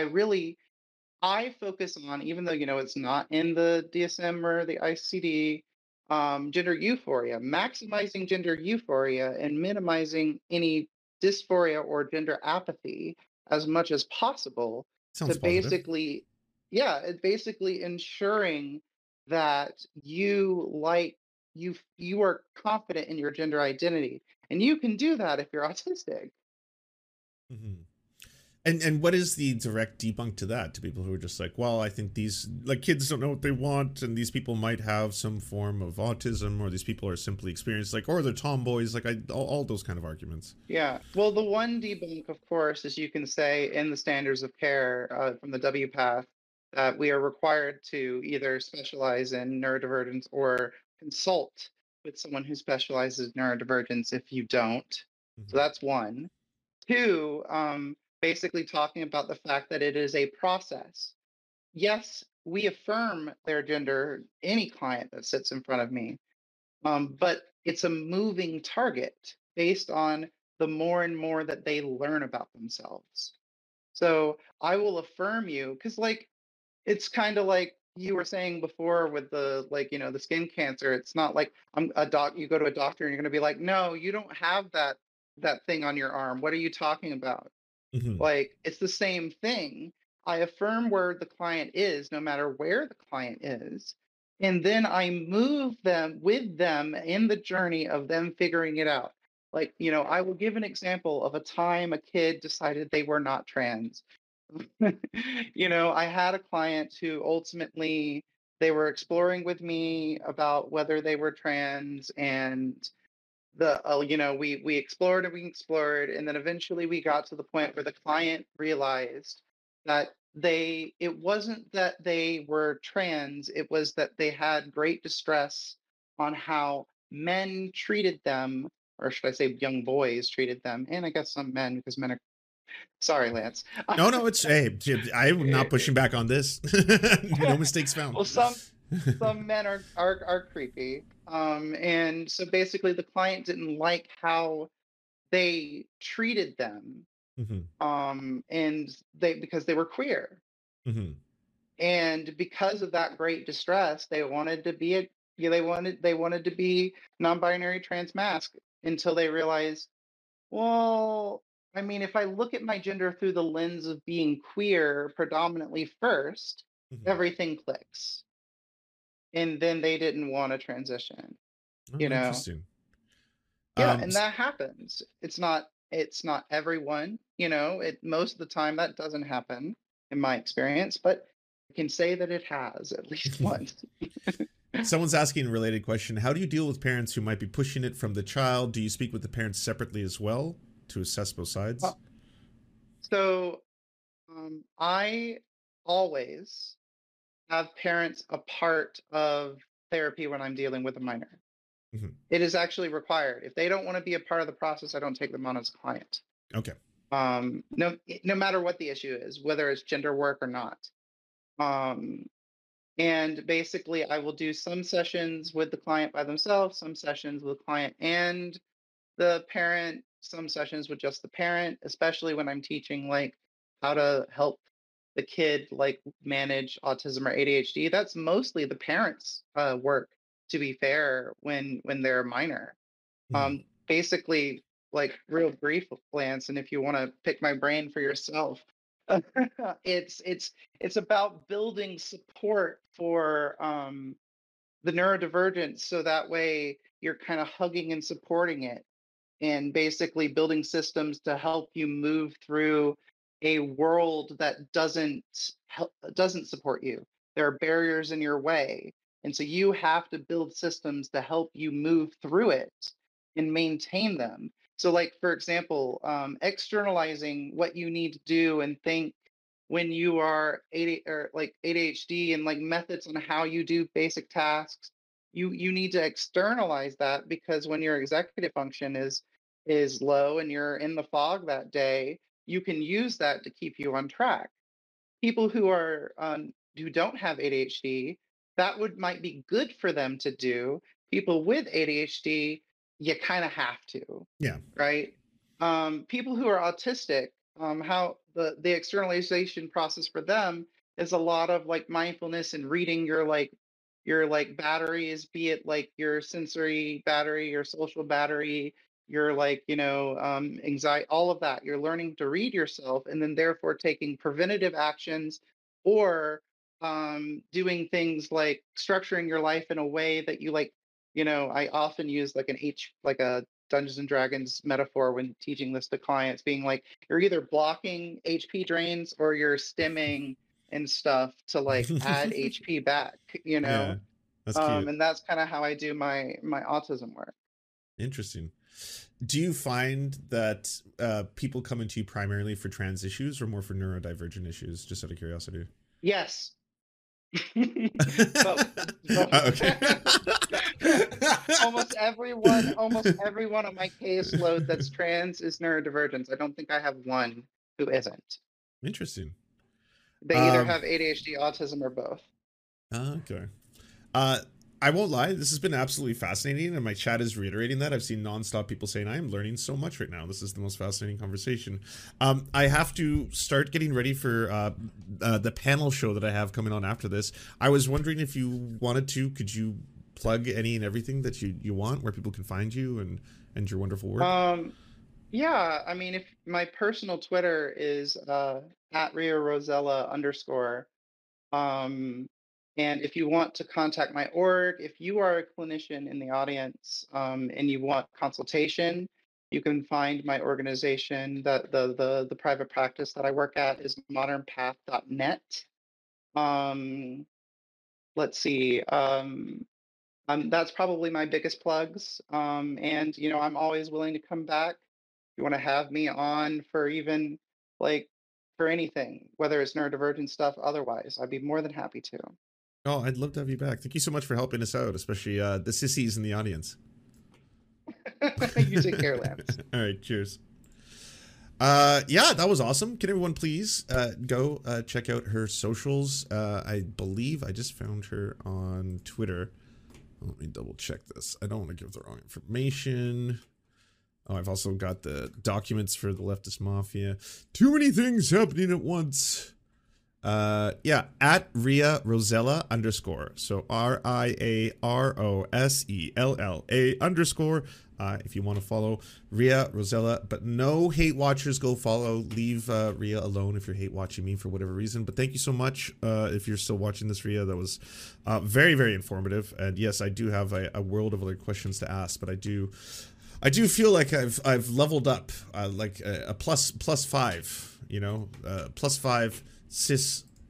I focus on, even though it's not in the DSM or the ICD, gender euphoria, maximizing gender euphoria and minimizing any dysphoria or gender apathy as much as possible. Sounds to positive. basically ensuring that you are confident in your gender identity, and you can do that if you're autistic. Mm-hmm. And what is the direct debunk to that, to people who are just like, well, I think these like kids don't know what they want, and these people might have some form of autism, or these people are simply experienced, like, or they're tomboys, like all those kind of arguments. Yeah. Well, the one debunk, of course, is you can say in the standards of care from the WPATH that we are required to either specialize in neurodivergence or consult with someone who specializes in neurodivergence if you don't. Mm-hmm. So that's one. Two, basically talking about the fact that it is a process. Yes, we affirm their gender, any client that sits in front of me, but it's a moving target based on the more and more that they learn about themselves. So I will affirm you, because like it's kind of like you were saying before with the the skin cancer. It's not like you go to a doctor and you're going to be like, no, you don't have that thing on your arm. What are you talking about? Mm-hmm. Like, it's the same thing. I affirm where the client is, no matter where the client is. And then I move them with them in the journey of them figuring it out. Like, I will give an example of a time a kid decided they were not trans. I had a client who ultimately they were exploring with me about whether they were trans, and we explored and then eventually we got to the point where the client realized that it wasn't that they were trans, it was that they had great distress on how men treated them, or should I say young boys treated them, and I guess some men, because men are sorry, Lance. No, it's I'm not pushing back on this. No mistakes found. Well, some men are creepy. And so basically the client didn't like how they treated them. Mm-hmm. And because they were queer. Mm-hmm. And because of that great distress, they wanted to be they wanted to be non-binary trans masc, until they realized, well, I mean, if I look at my gender through the lens of being queer predominantly first, mm-hmm. everything clicks. And then they didn't want to transition. Oh, interesting. Yeah, and that happens. It's not everyone, most of the time that doesn't happen in my experience, but I can say that it has at least once. Someone's asking a related question. How do you deal with parents who might be pushing it from the child? Do you speak with the parents separately as well to assess both sides? So I always have parents a part of therapy when I'm dealing with a minor. Mm-hmm. It is actually required. If they don't want to be a part of the process, I don't take them on as a client. Okay. No matter what the issue is, whether it's gender work or not. And basically, I will do some sessions with the client by themselves, some sessions with the client and the parent, some sessions with just the parent, especially when I'm teaching like how to help the kid like manage autism or ADHD. That's mostly the parents' work, to be fair, when they're minor. Basically, like real brief glance, and if you want to pick my brain for yourself, it's about building support for the neurodivergence, so that way you're kind of hugging and supporting it, and basically building systems to help you move through a world that doesn't support you. There are barriers in your way, and so you have to build systems to help you move through it and maintain them. So, like, for example, externalizing what you need to do and think when you are ADHD, and like methods on how you do basic tasks. You need to externalize that, because when your executive function is low and you're in the fog that day, you can use that to keep you on track. People who don't have ADHD, that might be good for them to do. People with ADHD, you kind of have to. Yeah. Right. People who are autistic, how the externalization process for them is a lot of like mindfulness and reading your batteries, be it like your sensory battery, your social battery, your anxiety, all of that. You're learning to read yourself, and then therefore taking preventative actions, or doing things like structuring your life in a way that you like. I often use like a Dungeons and Dragons metaphor when teaching this to clients, being like, you're either blocking HP drains or you're stimming and stuff to like add HP back, Yeah, that's cute. And that's kind of how I do my autism work. Interesting. Do you find that people come into you primarily for trans issues or more for neurodivergent issues, just out of curiosity? Yes. Okay. almost everyone on my caseload that's trans is neurodivergent. I don't think I have one who isn't. Interesting. They either have ADHD, autism, or both. Okay. I won't lie, this has been absolutely fascinating, and my chat is reiterating that. I've seen nonstop people saying, I am learning so much right now. This is the most fascinating conversation. I have to start getting ready for the panel show that I have coming on after this. I was wondering if you wanted to, could you plug any and everything that you want, where people can find you and your wonderful work? Yeah, I mean, if my personal Twitter is at Ria Rosella _. And if you want to contact my org, if you are a clinician in the audience and you want consultation, you can find my organization. The private practice that I work at is modernpath.net. Let's see. That's probably my biggest plugs. And I'm always willing to come back. If you want to have me on for even for anything, whether it's neurodivergent stuff, otherwise, I'd be more than happy to. Oh, I'd love to have you back. Thank you so much for helping us out, especially the sissies in the audience. You take care, Lance. All right, cheers. Yeah, that was awesome. Can everyone please go check out her socials? I believe I just found her on Twitter. Let me double check this. I don't want to give the wrong information. Oh, I've also got the documents for the leftist mafia. Too many things happening at once. Yeah, at Ria Rosella _. So RIAROSELLA _ if you want to follow Ria Rosella, but no hate watchers, go follow. Leave Ria alone if you're hate watching me for whatever reason. But thank you so much. If you're still watching this, Ria, that was very, very informative. And yes, I do have a world of other questions to ask, but I do feel like I've leveled up, like a plus 5, +5 cis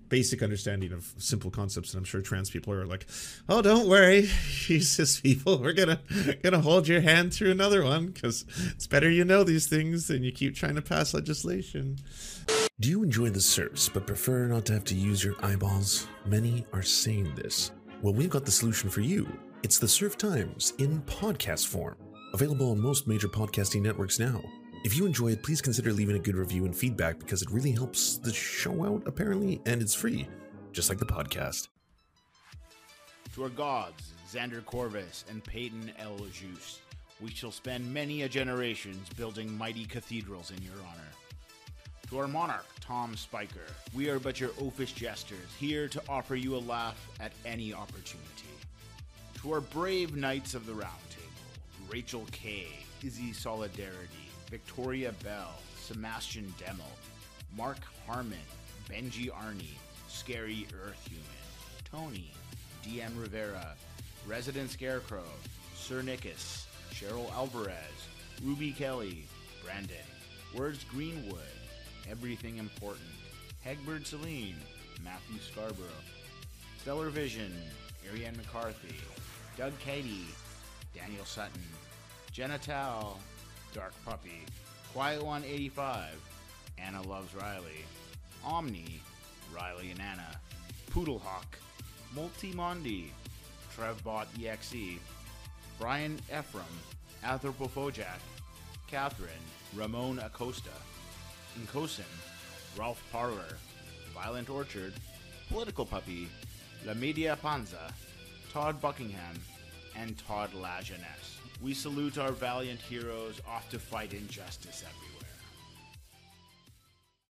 basic understanding of simple concepts, and I'm sure trans people are like, oh, don't worry, Jesus people, we're gonna hold your hand through another one, because it's better you know these things than you keep trying to pass legislation. Do you enjoy the surfs but prefer not to have to use your eyeballs? Many are saying this. Well, we've got the solution for you. It's the Surf Times in podcast form, available on most major podcasting networks now. If you enjoy it, please consider leaving a good review and feedback, because it really helps the show out, apparently, and it's free, just like the podcast. To our gods, Xander Corvus and Peyton L. Juste, we shall spend many a generations building mighty cathedrals in your honor. To our monarch, Tom Spiker, we are but your oafish jesters, here to offer you a laugh at any opportunity. To our brave knights of the Round Table, Rachel K., Izzy Solidarity, Victoria Bell, Sebastian Demel, Mark Harmon, Benji Arnie, Scary Earth Human, Tony, DM Rivera, Resident Scarecrow, Sir Nickus, Cheryl Alvarez, Ruby Kelly, Brandon, Words Greenwood, Everything Important, Hegbert Celine, Matthew Scarborough, Stellar Vision, Ariane McCarthy, Doug Cady, Daniel Sutton, Jenna Tal, Dark Puppy, Quiet One 85, Anna Loves Riley, Omni, Riley and Anna, Poodlehawk, Multimondi, Trevbot EXE, Brian Ephraim, Anthropophojack, Catherine, Ramon Acosta, Incosin, Ralph Parler, Violent Orchard, Political Puppy, La Media Panza, Todd Buckingham, and Todd Lajeunesse. We salute our valiant heroes off to fight injustice everywhere.